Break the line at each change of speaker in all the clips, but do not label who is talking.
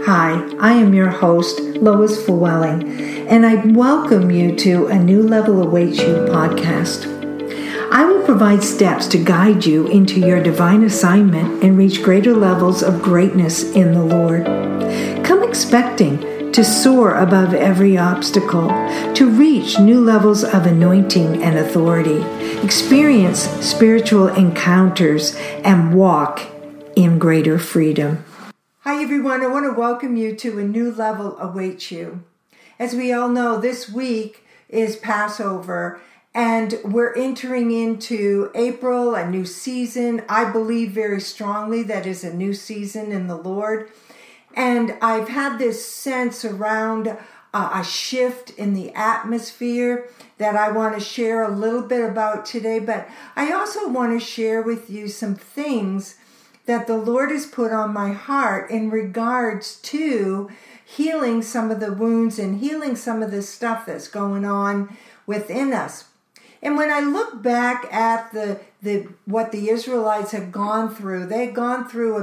Hi, I am your host, Lois Llewellyn, and I welcome you to A New Level Awaits You podcast. I will provide steps to guide you into your divine assignment and reach greater levels of greatness in the Lord. Come expecting to soar above every obstacle, to reach new levels of anointing and authority, experience spiritual encounters, and walk in greater freedom. Hi everyone, I want to welcome you to A New Level Awaits You. As we all know, this week is Passover and we're entering into April, a new season. I believe very strongly that is a new season in the Lord. And I've had this sense around a shift in the atmosphere that I want to share a little bit about today. But I also want to share with you some things that the Lord has put on my heart in regards to healing some of the wounds and healing some of the stuff that's going on within us. And when I look back at what the Israelites had gone through, they had gone through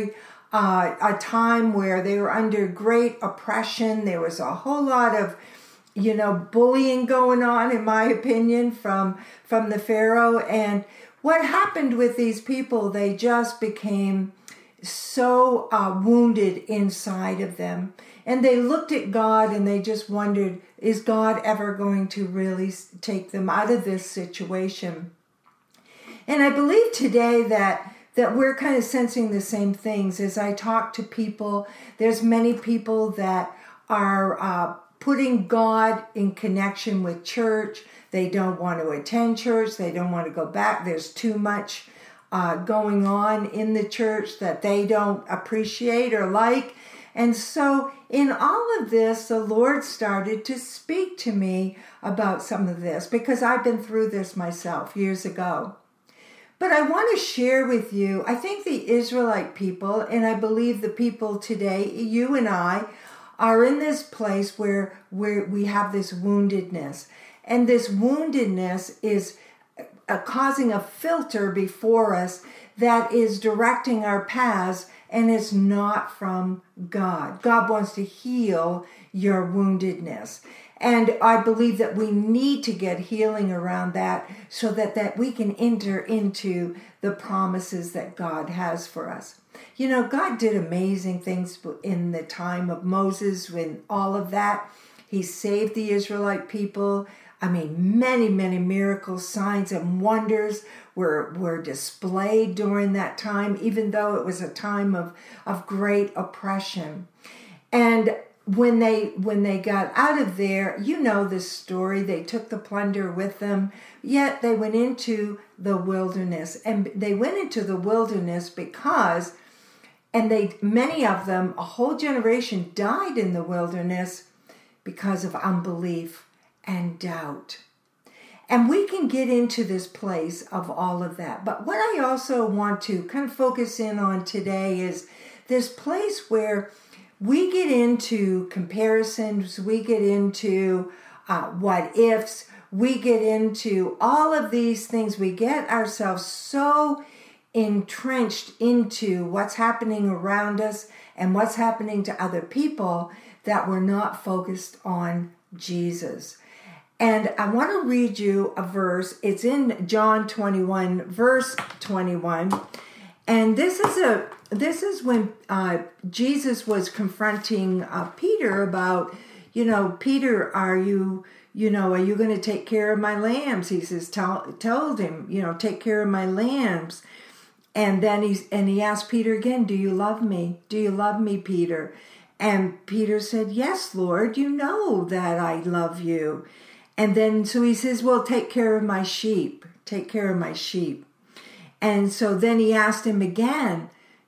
a time where they were under great oppression. There was a whole lot of bullying going on, in my opinion, from the Pharaoh. And what happened with these people, they just became so wounded inside of them. And they looked at God and they just wondered, is God ever going to really take them out of this situation? And I believe today that we're kind of sensing the same things. As I talk to people, there's many people that are putting God in connection with church. They don't want to attend church. They don't want to go back. There's too much going on in the church that they don't appreciate or like. And so in all of this, the Lord started to speak to me about some of this because I've been through this myself years ago. But I want to share with you, I think the Israelite people, and I believe the people today, you and I, are in this place where we have this woundedness. And this woundedness is causing a filter before us that is directing our paths, and it's not from God. God wants to heal your woundedness. And I believe that we need to get healing around that so that we can enter into the promises that God has for us. God did amazing things in the time of Moses when all of that. He saved the Israelite people. I mean, many, many miracles, signs, and wonders were displayed during that time, even though it was a time of great oppression. And when they got out of there, you know this story, they took the plunder with them, yet they went into the wilderness. And they went into the wilderness because, many of them, a whole generation died in the wilderness because of unbelief and doubt. And we can get into this place of all of that. But what I also want to kind of focus in on today is this place where we get into comparisons, we get into what ifs, we get into all of these things. We get ourselves so entrenched into what's happening around us and what's happening to other people that we're not focused on Jesus. And I want to read you a verse. It's in John 21, verse 21. And this is when Jesus was confronting Peter about, Peter, are you going to take care of my lambs? He says, told him, take care of my lambs. And then he asked Peter again, do you love me? Do you love me, Peter? And Peter said, yes, Lord, you know that I love you. And then so he says, well, take care of my sheep. Take care of my sheep. And so then he asked him again,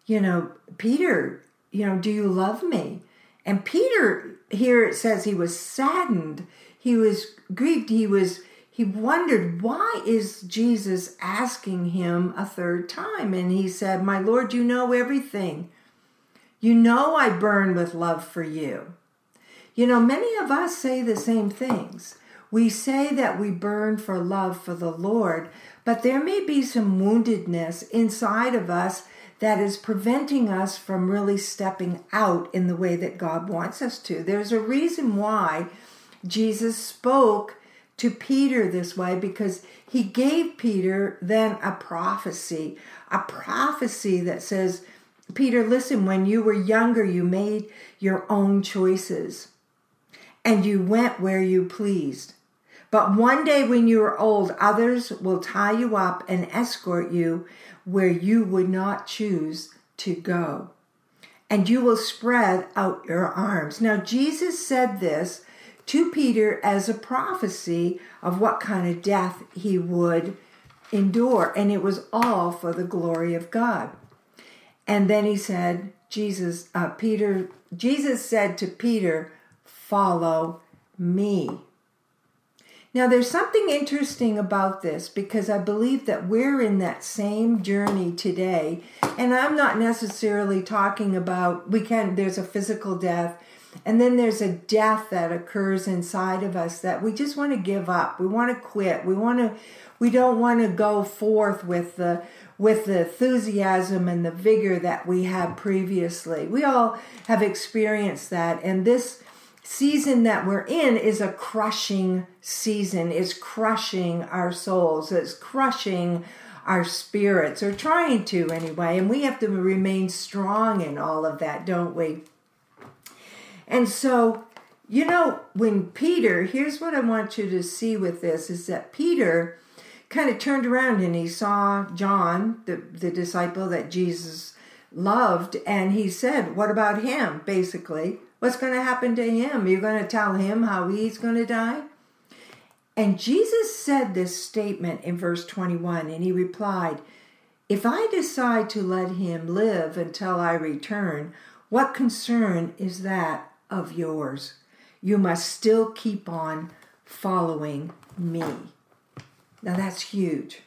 Peter, do you love me? And Peter, here it says he was saddened. He was grieved. He wondered, why is Jesus asking him a third time? And he said, my Lord, you know everything. You know I burn with love for you. Many of us say the same things. We say that we burn for love for the Lord, but there may be some woundedness inside of us that is preventing us from really stepping out in the way that God wants us to. There's a reason why Jesus spoke to Peter this way, because he gave Peter then a prophecy that says, Peter, listen, when you were younger, you made your own choices and you went where you pleased. But one day when you are old, others will tie you up and escort you where you would not choose to go. And you will spread out your arms. Now, Jesus said this to Peter as a prophecy of what kind of death he would endure. And it was all for the glory of God. And then he said, Jesus said to Peter, follow me. Now, there's something interesting about this, because I believe that we're in that same journey today. And I'm not necessarily talking about, there's a physical death, and then there's a death that occurs inside of us that we just want to give up. We want to quit. We don't want to go forth with the enthusiasm and the vigor that we had previously. We all have experienced that. And this season that we're in is a crushing season. It's crushing our souls. It's crushing our spirits, or trying to anyway. And we have to remain strong in all of that, don't we? And so, when Peter, here's what I want you to see with this, is that Peter kind of turned around and he saw John, the disciple that Jesus loved, and he said, what about him, basically? What's going to happen to him? You're going to tell him how he's going to die? And Jesus said this statement in verse 21, and he replied, if I decide to let him live until I return, what concern is that of yours? You must still keep on following me. Now that's huge.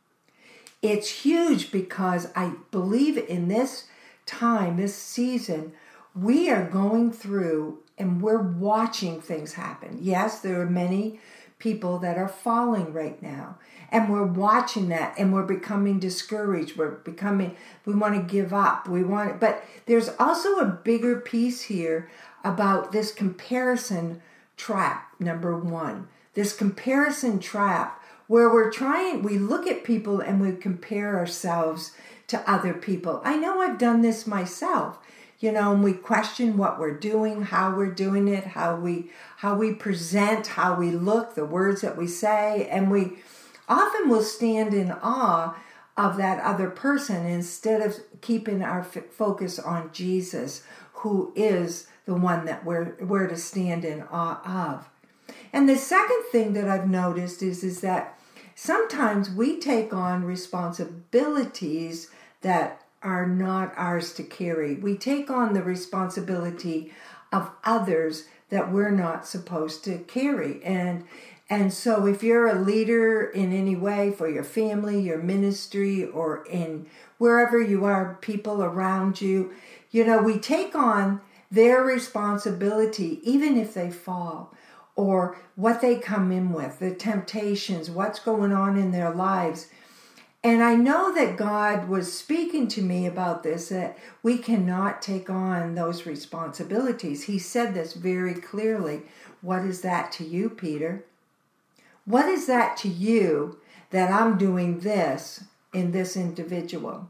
It's huge because I believe in this time, this season, we are going through and we're watching things happen. Yes, there are many people that are falling right now, and we're watching that, and we're becoming discouraged. We want to give up. But there's also a bigger piece here about this comparison trap, number one. This comparison trap where we look at people and we compare ourselves to other people. I know I've done this myself. And we question what we're doing, how we're doing it, how we present, how we look, the words that we say, and we often will stand in awe of that other person instead of keeping our focus on Jesus, who is the one that we're to stand in awe of. And the second thing that I've noticed is that sometimes we take on responsibilities that are not ours to carry. We take on the responsibility of others that we're not supposed to carry. And so if you're a leader in any way for your family, your ministry, or in wherever you are, people around you, we take on their responsibility, even if they fall, or what they come in with, the temptations, what's going on in their lives. And I know that God was speaking to me about this, that we cannot take on those responsibilities. He said this very clearly. What is that to you, Peter? What is that to you that I'm doing this in this individual?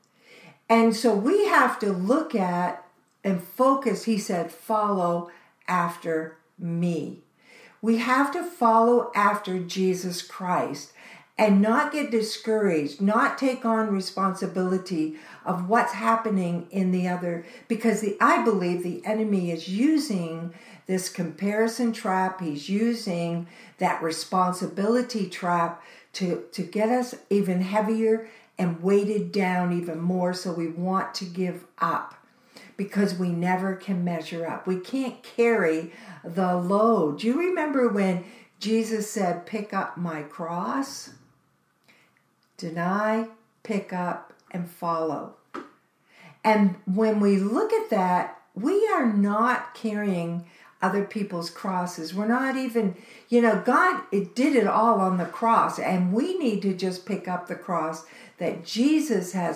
And so we have to look at and focus. He said, follow after me. We have to follow after Jesus Christ and not get discouraged, not take on responsibility of what's happening in the other, because I believe the enemy is using this comparison trap. He's using that responsibility trap to get us even heavier and weighted down even more, so we want to give up because we never can measure up. We can't carry the load. Do you remember when Jesus said, pick up my cross? Deny, pick up, and follow. And when we look at that, we are not carrying other people's crosses. We're not even, God did it all on the cross, and we need to just pick up the cross that Jesus has.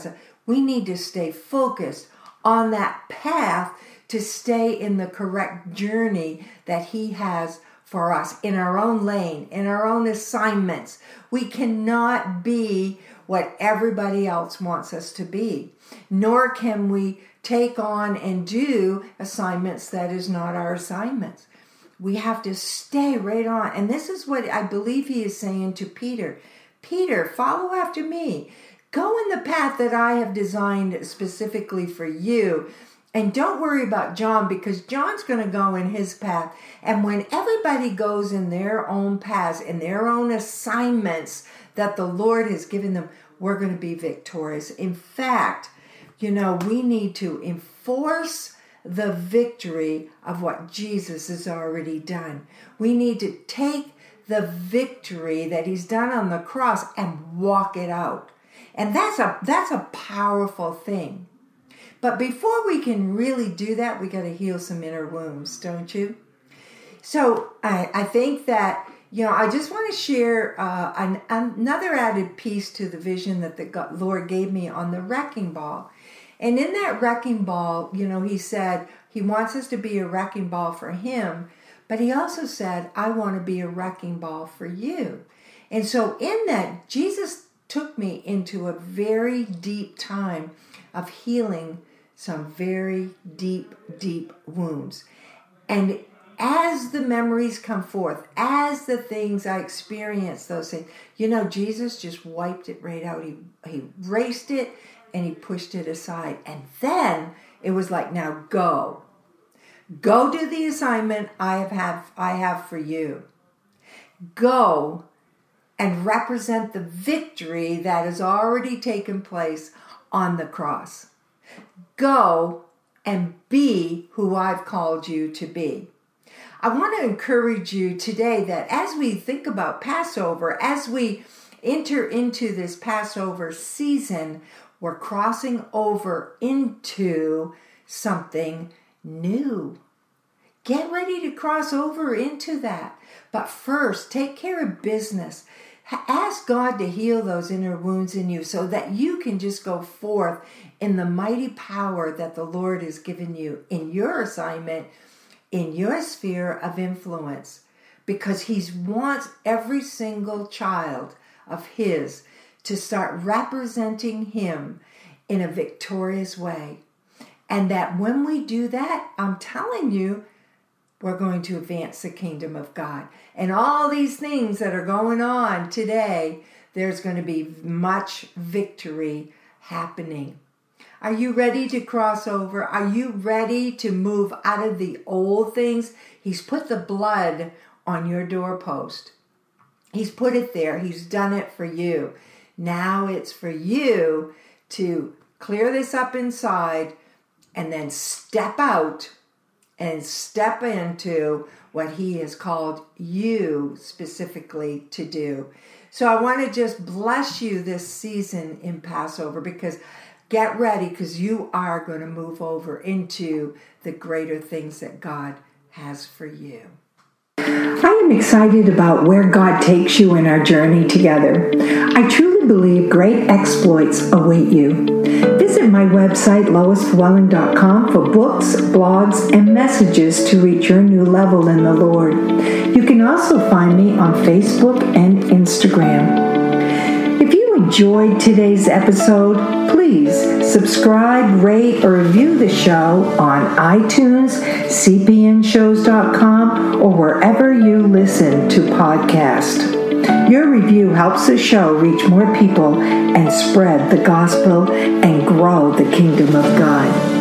We need to stay focused on that path to stay in the correct journey that He has for us, in our own lane, in our own assignments. We cannot be what everybody else wants us to be, nor can we take on and do assignments that is not our assignments. We have to stay right on. And this is what I believe He is saying to Peter. Peter, follow after me. Go in the path that I have designed specifically for you. And don't worry about John, because John's going to go in his path. And when everybody goes in their own paths, in their own assignments that the Lord has given them, we're going to be victorious. In fact, we need to enforce the victory of what Jesus has already done. We need to take the victory that He's done on the cross and walk it out. And that's a powerful thing. But before we can really do that, we got to heal some inner wounds, don't you? So I think that, I just want to share another added piece to the vision that the Lord gave me on the wrecking ball. And in that wrecking ball, He said He wants us to be a wrecking ball for Him, but He also said, I want to be a wrecking ball for you. And so in that, Jesus took me into a very deep time of healing some very deep, deep wounds. And as the memories come forth, as the things I experienced, those things, Jesus just wiped it right out. He erased it and He pushed it aside. And then it was like, now go. Go do the assignment I have for you. Go and represent the victory that has already taken place on the cross. Go and be who I've called you to be. I want to encourage you today that as we think about Passover, as we enter into this Passover season, we're crossing over into something new. Get ready to cross over into that. But first, take care of business. Ask God to heal those inner wounds in you so that you can just go forth in the mighty power that the Lord has given you in your assignment, in your sphere of influence, because He wants every single child of His to start representing Him in a victorious way. And that when we do that, I'm telling you, we're going to advance the kingdom of God. And all these things that are going on today, there's going to be much victory happening. Are you ready to cross over? Are you ready to move out of the old things? He's put the blood on your doorpost. He's put it there. He's done it for you. Now it's for you to clear this up inside and then step out and step into what He has called you specifically to do. So I want to just bless you this season in Passover, because get ready, because you are going to move over into the greater things that God has for you. I am excited about where God takes you in our journey together. I truly believe great exploits await you. Visit my website, loisfwelling.com, for books, blogs, and messages to reach your new level in the Lord. You can also find me on Facebook and Instagram. If you enjoyed today's episode, please subscribe, rate, or review the show on iTunes, cpnshows.com, or wherever you listen to podcasts. Your review helps the show reach more people and spread the gospel and grow the kingdom of God.